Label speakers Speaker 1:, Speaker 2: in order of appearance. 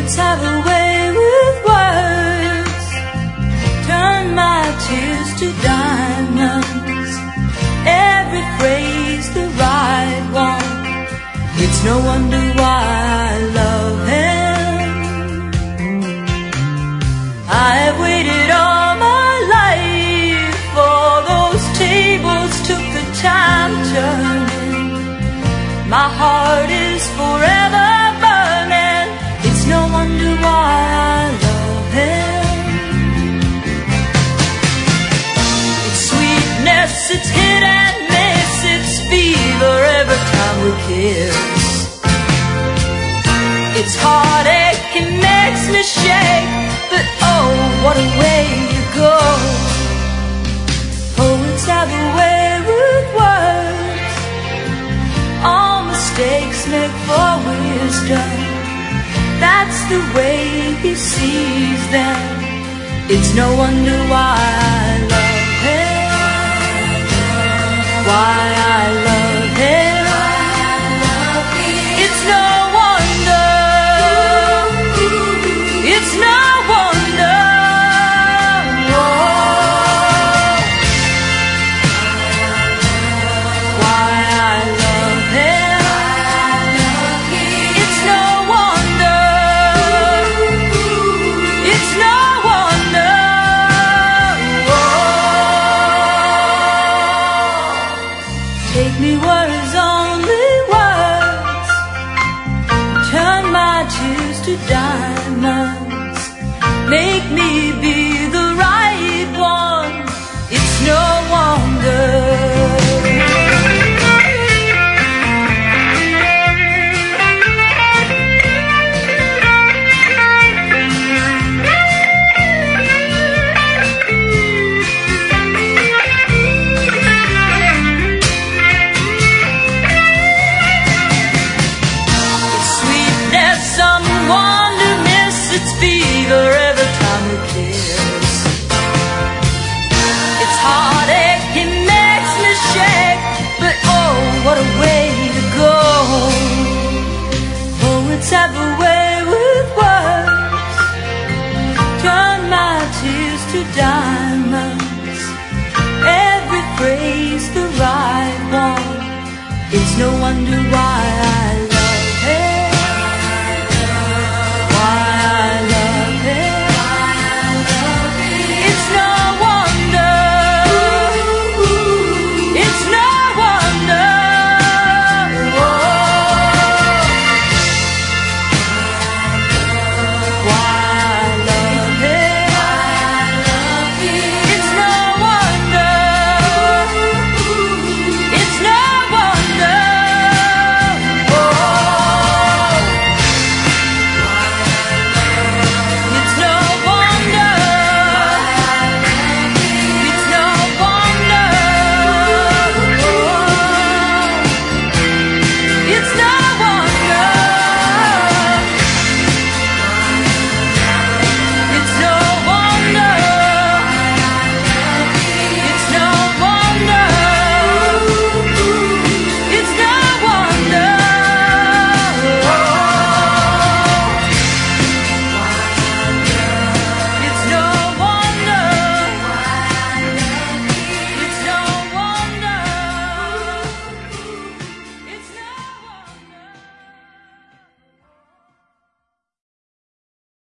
Speaker 1: Poets have a way with words, turn my tears to diamonds. Every phrase the right one, it's no wonder why I love him. I have waited all my life for those tables took the time turning. My heart is forever burning. It's no wonder why I love him. It's sweetness, it's hit and miss, it's fever every time we kiss. It's heartache, it makes me shake, but oh, what a way to go. Poets have a way with words, all mistakes make for wisdom. That's the way he sees them. It's no wonder why I love him. Why I love him. It's no wonder. It's no wonder. Whoa. Why I love him. It's no wonder. It's no wonder. Whoa. Take me where his only words turn my tears to diamonds. Make me be the right one. It's no wonder. It's sweetness, someone to miss, it's fever every time we kiss.